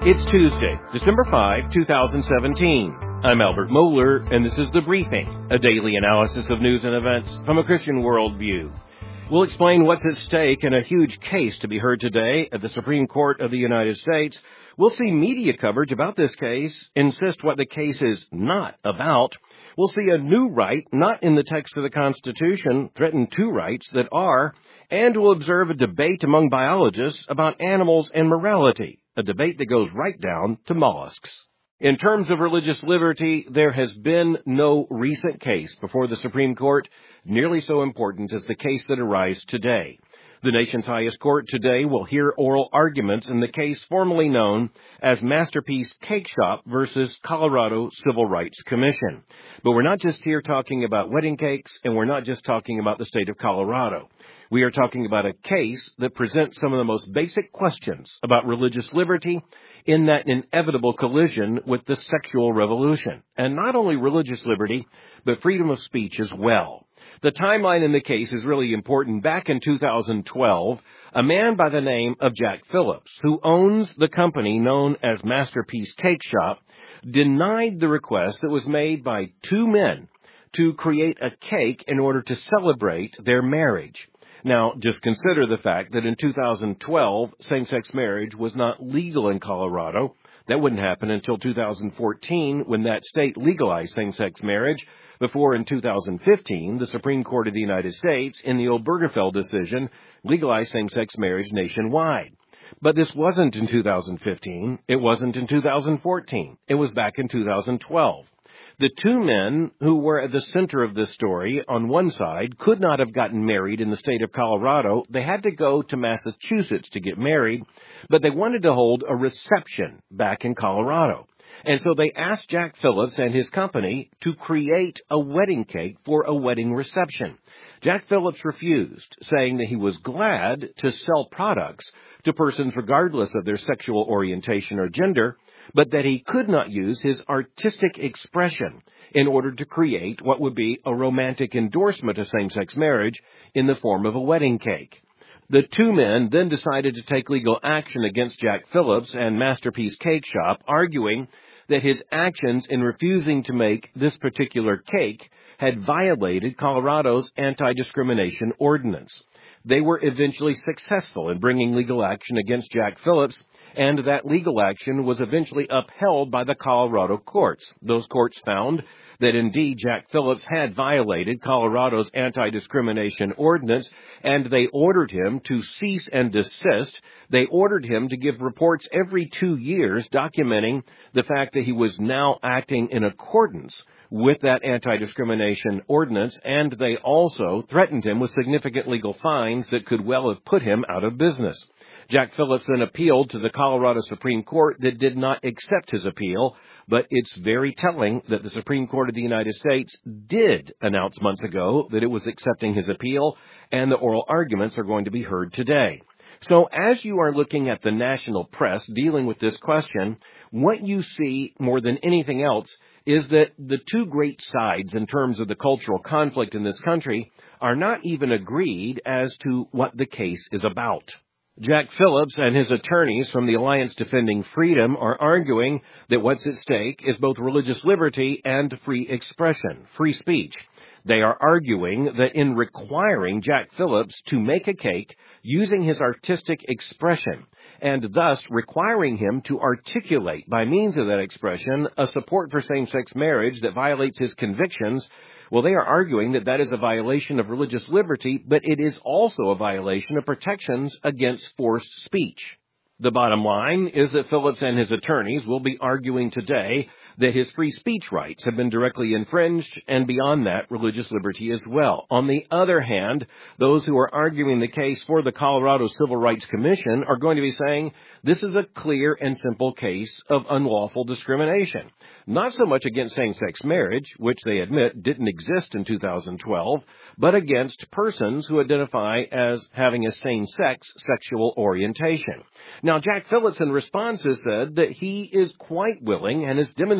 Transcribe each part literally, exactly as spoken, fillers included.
It's Tuesday, December fifth, twenty seventeen. I'm Albert Moeller, and this is The Briefing, a daily analysis of news and events from a Christian worldview. We'll explain what's at stake in a huge case to be heard today at the Supreme Court of the United States. We'll see media coverage about this case, insist what the case is not about. We'll see a new right, not in the text of the Constitution, threaten two rights that are, and we'll observe a debate among biologists about animals and morality, a debate that goes right down to mollusks. In terms of religious liberty, there has been no recent case before the Supreme Court nearly so important as the case that arises today. The nation's highest court today will hear oral arguments in the case formerly known as Masterpiece Cake Shop versus Colorado Civil Rights Commission. But we're not just here talking about wedding cakes, and we're not just talking about the state of Colorado. We are talking about a case that presents some of the most basic questions about religious liberty in that inevitable collision with the sexual revolution. And not only religious liberty, but freedom of speech as well. The timeline in the case is really important. Back in two thousand twelve, a man by the name of Jack Phillips, who owns the company known as Masterpiece Cake Shop, denied the request that was made by two men to create a cake in order to celebrate their marriage. Now, just consider the fact that in two thousand twelve, same-sex marriage was not legal in Colorado. That wouldn't happen until two thousand fourteen, when that state legalized same-sex marriage, before in two thousand fifteen, the Supreme Court of the United States, in the Obergefell decision, legalized same-sex marriage nationwide. But this wasn't in two thousand fifteen. It wasn't in two thousand fourteen. It was back in two thousand twelve. The two men who were at the center of this story, on one side, could not have gotten married in the state of Colorado. They had to go to Massachusetts to get married, but they wanted to hold a reception back in Colorado. And so they asked Jack Phillips and his company to create a wedding cake for a wedding reception. Jack Phillips refused, saying that he was glad to sell products to persons regardless of their sexual orientation or gender, but that he could not use his artistic expression in order to create what would be a romantic endorsement of same-sex marriage in the form of a wedding cake. The two men then decided to take legal action against Jack Phillips and Masterpiece Cake Shop, arguing that his actions in refusing to make this particular cake had violated Colorado's anti-discrimination ordinance. They were eventually successful in bringing legal action against Jack Phillips, and that legal action was eventually upheld by the Colorado courts. Those courts found that indeed Jack Phillips had violated Colorado's anti-discrimination ordinance, and they ordered him to cease and desist. They ordered him to give reports every two years documenting the fact that he was now acting in accordance with that anti-discrimination ordinance, and they also threatened him with significant legal fines that could well have put him out of business. Jack Phillips then appealed to the Colorado Supreme Court that did not accept his appeal, but it's very telling that the Supreme Court of the United States did announce months ago that it was accepting his appeal, and the oral arguments are going to be heard today. So as you are looking at the national press dealing with this question, what you see more than anything else is that the two great sides in terms of the cultural conflict in this country are not even agreed as to what the case is about. Jack Phillips and his attorneys from the Alliance Defending Freedom are arguing that what's at stake is both religious liberty and free expression, free speech. They are arguing that in requiring Jack Phillips to make a cake using his artistic expression, and thus requiring him to articulate by means of that expression a support for same-sex marriage that violates his convictions, well, they are arguing that that is a violation of religious liberty, but it is also a violation of protections against forced speech. The bottom line is that Phillips and his attorneys will be arguing today that his free speech rights have been directly infringed, and beyond that, religious liberty as well. On the other hand, those who are arguing the case for the Colorado Civil Rights Commission are going to be saying this is a clear and simple case of unlawful discrimination. Not so much against same-sex marriage, which they admit didn't exist in two thousand twelve, but against persons who identify as having a same-sex sexual orientation. Now, Jack Phillips in response has said that he is quite willing and has demonstrated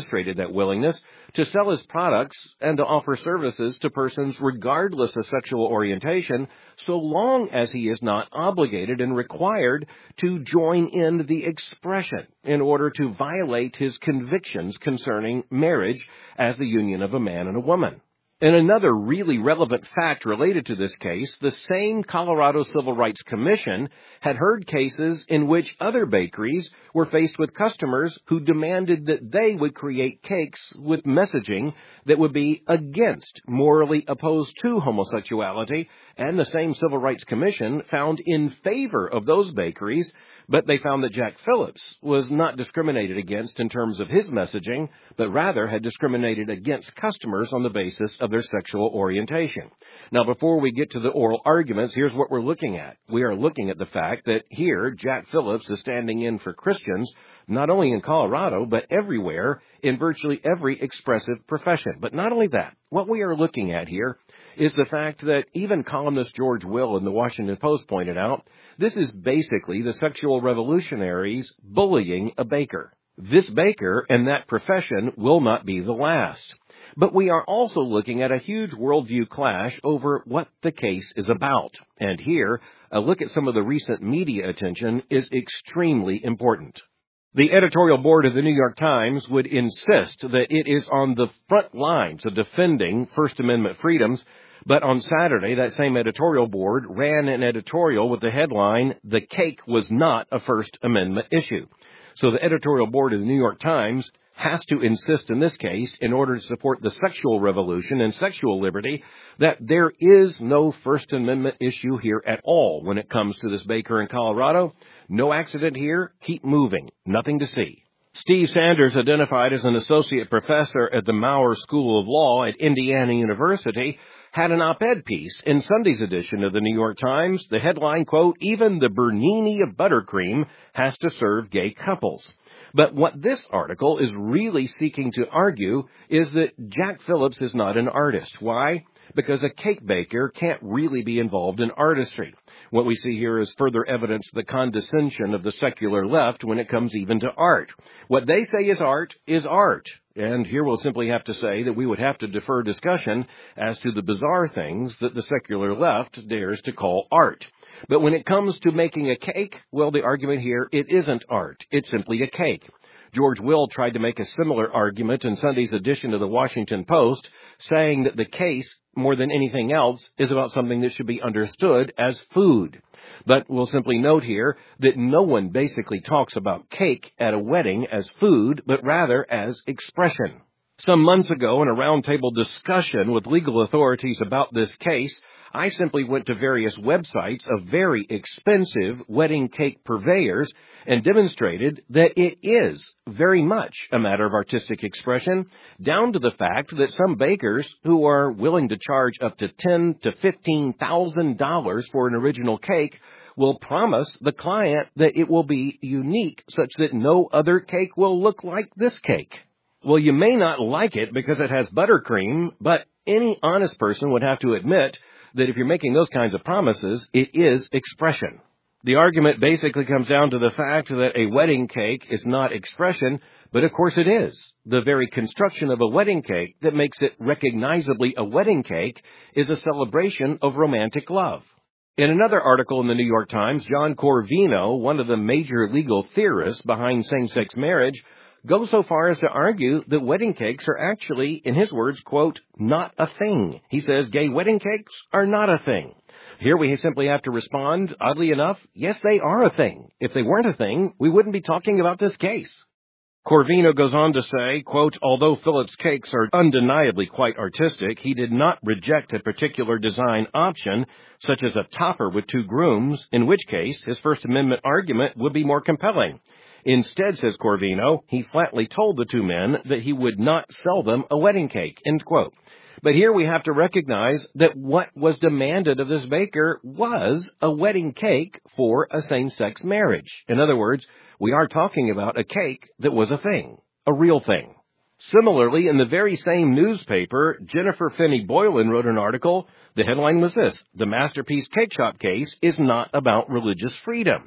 demonstrated that willingness to sell his products and to offer services to persons regardless of sexual orientation, so long as he is not obligated and required to join in the expression in order to violate his convictions concerning marriage as the union of a man and a woman. And another really relevant fact related to this case, the same Colorado Civil Rights Commission had heard cases in which other bakeries were faced with customers who demanded that they would create cakes with messaging that would be against, morally opposed to homosexuality, and the same Civil Rights Commission found in favor of those bakeries, but they found that Jack Phillips was not discriminated against in terms of his messaging, but rather had discriminated against customers on the basis of their sexual orientation. Now, before we get to the oral arguments, here's what we're looking at. We are looking at the fact that here, Jack Phillips is standing in for Christians, not only in Colorado, but everywhere in virtually every expressive profession. But not only that, what we are looking at here is the fact that even columnist George Will in the Washington Post pointed out, this is basically the sexual revolutionaries bullying a baker. This baker and that profession will not be the last. But we are also looking at a huge worldview clash over what the case is about. And here, a look at some of the recent media attention is extremely important. The editorial board of the New York Times would insist that it is on the front lines of defending First Amendment freedoms, but on Saturday, that same editorial board ran an editorial with the headline, "The cake was not a First Amendment issue." So the editorial board of the New York Times has to insist in this case, in order to support the sexual revolution and sexual liberty, that there is no First Amendment issue here at all when it comes to this baker in Colorado. No accident here. Keep moving. Nothing to see. Steve Sanders, identified as an associate professor at the Maurer School of Law at Indiana University, had an op-ed piece in Sunday's edition of the New York Times. The headline, quote, "Even the Bernini of buttercream has to serve gay couples." But what this article is really seeking to argue is that Jack Phillips is not an artist. Why? Because a cake baker can't really be involved in artistry. What we see here is further evidence of the condescension of the secular left when it comes even to art. What they say is art is art. And here we'll simply have to say that we would have to defer discussion as to the bizarre things that the secular left dares to call art. But when it comes to making a cake, well, the argument here, it isn't art. It's simply a cake. George Will tried to make a similar argument in Sunday's edition of the Washington Post, saying that the case, more than anything else, is about something that should be understood as food. But we'll simply note here that no one basically talks about cake at a wedding as food, but rather as expression. Some months ago, in a roundtable discussion with legal authorities about this case, I simply went to various websites of very expensive wedding cake purveyors and demonstrated that it is very much a matter of artistic expression, down to the fact that some bakers who are willing to charge up to ten thousand to fifteen thousand dollars for an original cake will promise the client that it will be unique such that no other cake will look like this cake. Well, you may not like it because it has buttercream, but any honest person would have to admit that if you're making those kinds of promises, it is expression. The argument basically comes down to the fact that a wedding cake is not expression, but of course it is. The very construction of a wedding cake that makes it recognizably a wedding cake is a celebration of romantic love. In another article in the New York Times, John Corvino, one of the major legal theorists behind same-sex marriage, goes so far as to argue that wedding cakes are actually, in his words, quote, "not a thing." He says gay wedding cakes are not a thing. Here we simply have to respond, oddly enough, yes, they are a thing. If they weren't a thing, we wouldn't be talking about this case. Corvino goes on to say, quote, "Although Phillips' cakes are undeniably quite artistic, he did not reject a particular design option, such as a topper with two grooms, in which case his First Amendment argument would be more compelling. Instead, says Corvino, he flatly told the two men that he would not sell them a wedding cake," end quote. But here we have to recognize that what was demanded of this baker was a wedding cake for a same-sex marriage. In other words, we are talking about a cake that was a thing, a real thing. Similarly, in the very same newspaper, Jennifer Finney Boylan wrote an article. The headline was this: "The Masterpiece Cake Shop case is not about religious freedom."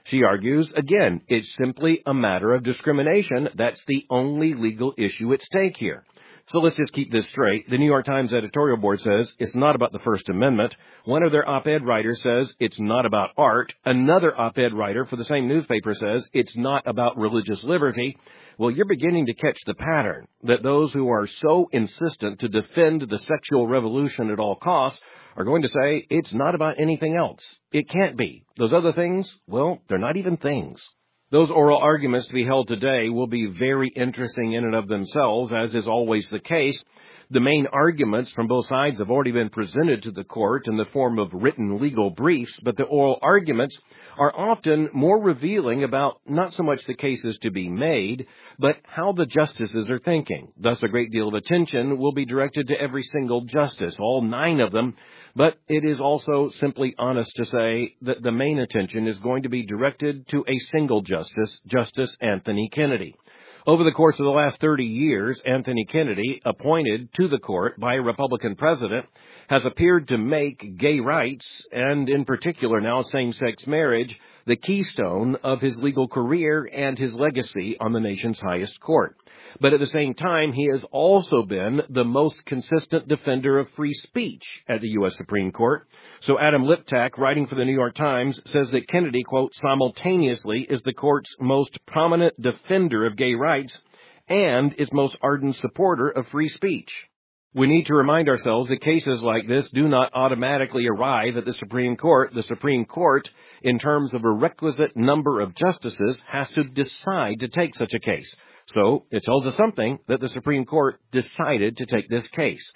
She argues, again, it's simply a matter of discrimination. That's the only legal issue at stake here. So let's just keep this straight. The New York Times editorial board says it's not about the First Amendment. One of their op-ed writers says it's not about art. Another op-ed writer for the same newspaper says it's not about religious liberty. Well, you're beginning to catch the pattern that those who are so insistent to defend the sexual revolution at all costs are going to say it's not about anything else. It can't be. Those other things, well, they're not even things. Those oral arguments to be held today will be very interesting in and of themselves, as is always the case. The main arguments from both sides have already been presented to the court in the form of written legal briefs, but the oral arguments are often more revealing about not so much the cases to be made, but how the justices are thinking. Thus, a great deal of attention will be directed to every single justice, all nine of them, but it is also simply honest to say that the main attention is going to be directed to a single justice, Justice Anthony Kennedy. Over the course of the last thirty years, Anthony Kennedy, appointed to the court by a Republican president, has appeared to make gay rights, and in particular now same-sex marriage, the keystone of his legal career and his legacy on the nation's highest court. But at the same time, he has also been the most consistent defender of free speech at the U S Supreme Court. So Adam Liptak, writing for the New York Times, says that Kennedy, quote, simultaneously is the court's most prominent defender of gay rights and its most ardent supporter of free speech. We need to remind ourselves that cases like this do not automatically arrive at the Supreme Court. The Supreme Court, in terms of a requisite number of justices, has to decide to take such a case. So it tells us something that the Supreme Court decided to take this case.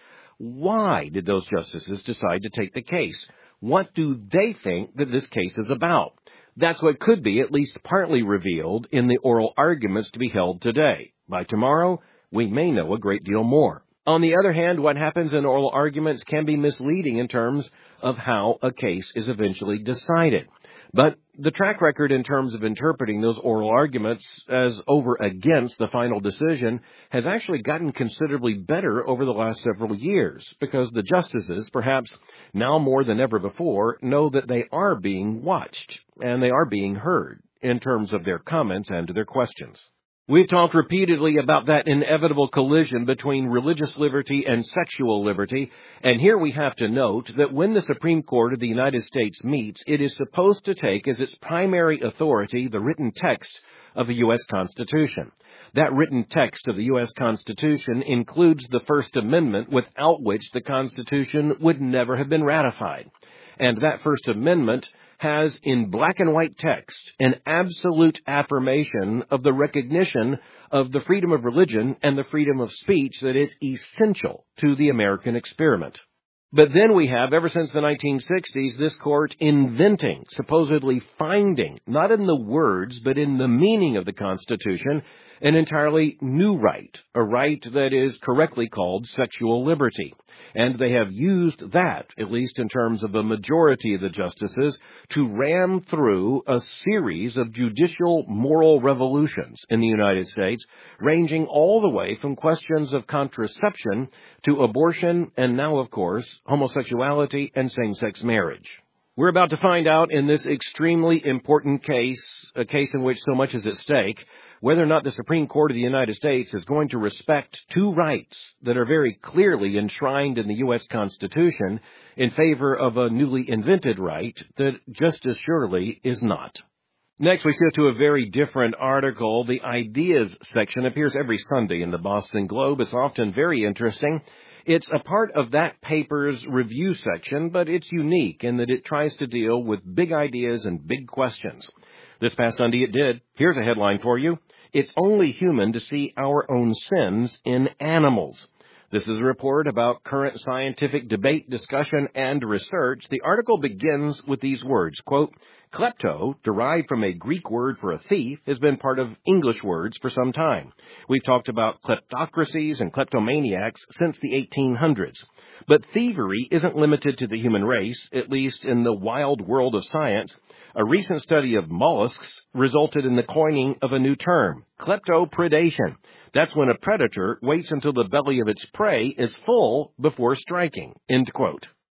Why did those justices decide to take the case? What do they think that this case is about? That's what could be at least partly revealed in the oral arguments to be held today. By tomorrow, we may know a great deal more. On the other hand, what happens in oral arguments can be misleading in terms of how a case is eventually decided. But the track record in terms of interpreting those oral arguments as over against the final decision has actually gotten considerably better over the last several years, because the justices, perhaps now more than ever before, know that they are being watched and they are being heard in terms of their comments and their questions. We've talked repeatedly about that inevitable collision between religious liberty and sexual liberty, and here we have to note that when the Supreme Court of the United States meets, it is supposed to take as its primary authority the written text of the U S Constitution. That written text of the U S Constitution includes the First Amendment, without which the Constitution would never have been ratified. And that First Amendment has in black and white text an absolute affirmation of the recognition of the freedom of religion and the freedom of speech that is essential to the American experiment. But then we have, ever since the nineteen sixties, this court inventing, supposedly finding, not in the words, but in the meaning of the Constitution, an entirely new right, a right that is correctly called sexual liberty. And they have used that, at least in terms of a majority of the justices, to ram through a series of judicial moral revolutions in the United States, ranging all the way from questions of contraception to abortion and now, of course, homosexuality and same-sex marriage. We're about to find out in this extremely important case, a case in which so much is at stake, whether or not the Supreme Court of the United States is going to respect two rights that are very clearly enshrined in the U S Constitution in favor of a newly invented right that just as surely is not. Next, we shift to a very different article. The Ideas section appears every Sunday in the Boston Globe. It's often very interesting. It's a part of that paper's review section, but it's unique in that it tries to deal with big ideas and big questions. This past Sunday it did. Here's a headline for you. It's only human to see our own sins in animals. This is a report about current scientific debate, discussion, and research. The article begins with these words, quote, klepto, derived from a Greek word for a thief, has been part of English words for some time. We've talked about kleptocracies and kleptomaniacs since the eighteen hundreds. But thievery isn't limited to the human race, at least in the wild world of science. A recent study of mollusks resulted in the coining of a new term, kleptopredation. That's when a predator waits until the belly of its prey is full before striking, end quote.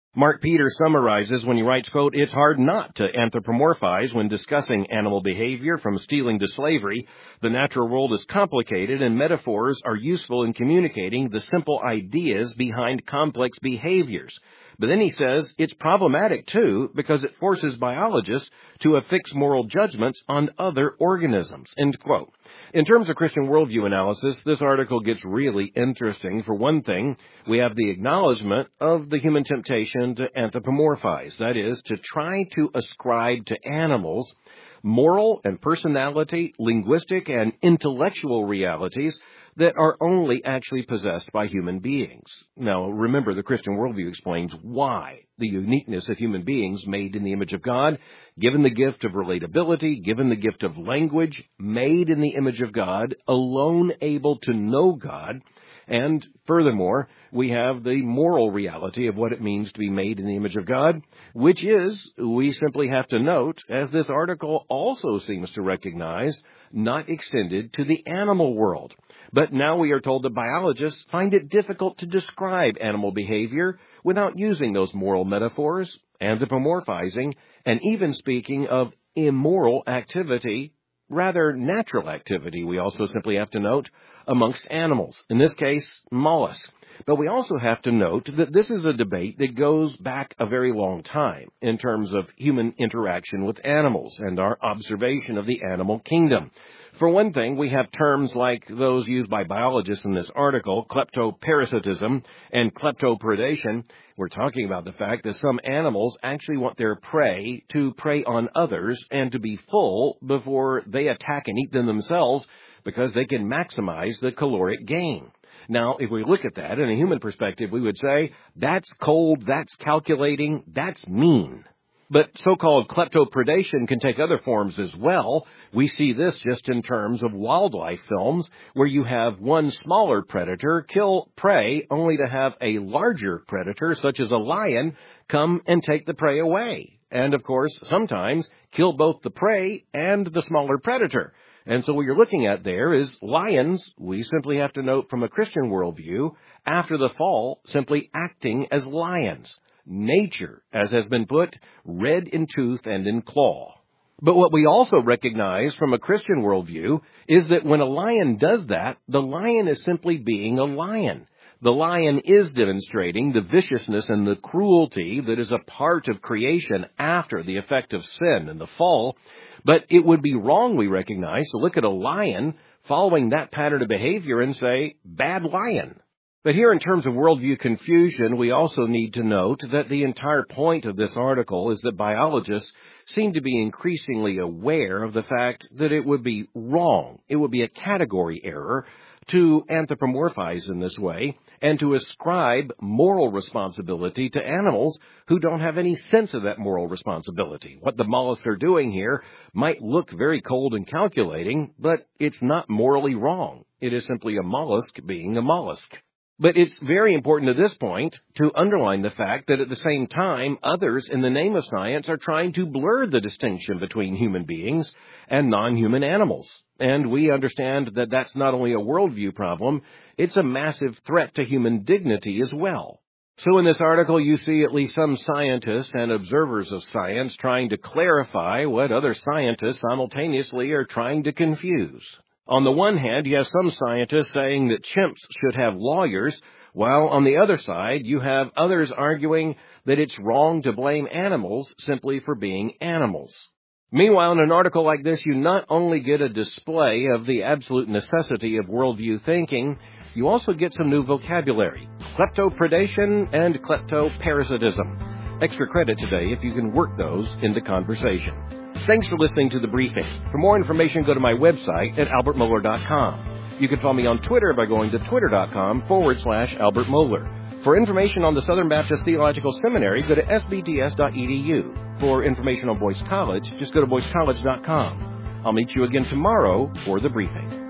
Mark Peter summarizes when he writes, quote, "It's hard not to anthropomorphize when discussing animal behavior from stealing to slavery. The natural world is complicated and metaphors are useful in communicating the simple ideas behind complex behaviors." But then he says it's problematic, too, because it forces biologists to affix moral judgments on other organisms, end quote. In terms of Christian worldview analysis, this article gets really interesting. For one thing, we have the acknowledgement of the human temptation to anthropomorphize, that is, to try to ascribe to animals moral and personality, linguistic and intellectual realities that are only actually possessed by human beings. Now, remember, the Christian worldview explains why the uniqueness of human beings made in the image of God, given the gift of relatability, given the gift of language, made in the image of God, alone able to know God, and furthermore, we have the moral reality of what it means to be made in the image of God, which is, we simply have to note, as this article also seems to recognize, not extended to the animal world. But now we are told that biologists find it difficult to describe animal behavior without using those moral metaphors, anthropomorphizing, and even speaking of immoral activity, rather natural activity, we also simply have to note, amongst animals, in this case, mollusks. But we also have to note that this is a debate that goes back a very long time in terms of human interaction with animals and our observation of the animal kingdom. For one thing, we have terms like those used by biologists in this article, kleptoparasitism and kleptopredation. We're talking about the fact that some animals actually want their prey to prey on others and to be full before they attack and eat them themselves because they can maximize the caloric gain. Now, if we look at that in a human perspective, we would say, that's cold, that's calculating, that's mean. But so-called kleptopredation can take other forms as well. We see this just in terms of wildlife films, where you have one smaller predator kill prey only to have a larger predator, such as a lion, come and take the prey away. And, of course, sometimes kill both the prey and the smaller predator. And so what you're looking at there is lions, we simply have to note from a Christian worldview, after the fall, simply acting as lions. Nature, as has been put, red in tooth and in claw. But what we also recognize from a Christian worldview is that when a lion does that, the lion is simply being a lion. The lion is demonstrating the viciousness and the cruelty that is a part of creation after the effect of sin and the fall. But it would be wrong, we recognize, to look at a lion following that pattern of behavior and say, bad lion. But here in terms of worldview confusion, we also need to note that the entire point of this article is that biologists seem to be increasingly aware of the fact that it would be wrong, it would be a category error to anthropomorphize in this way and to ascribe moral responsibility to animals who don't have any sense of that moral responsibility. What the mollusks are doing here might look very cold and calculating, but it's not morally wrong. It is simply a mollusk being a mollusk. But it's very important at this point to underline the fact that at the same time, others in the name of science are trying to blur the distinction between human beings and non-human animals. And we understand that that's not only a worldview problem, it's a massive threat to human dignity as well. So in this article, you see at least some scientists and observers of science trying to clarify what other scientists simultaneously are trying to confuse. On the one hand, you have some scientists saying that chimps should have lawyers, while on the other side, you have others arguing that it's wrong to blame animals simply for being animals. Meanwhile, in an article like this, you not only get a display of the absolute necessity of worldview thinking, you also get some new vocabulary, kleptopredation and kleptoparasitism. Extra credit today if you can work those into conversation. Thanks for listening to The Briefing. For more information, go to my website at albert mohler dot com. You can follow me on Twitter by going to twitter.com forward slash Albert Mohler. For information on the Southern Baptist Theological Seminary, go to s b t s dot e d u. For information on Boyce College, just go to boyce college dot com. I'll meet you again tomorrow for The Briefing.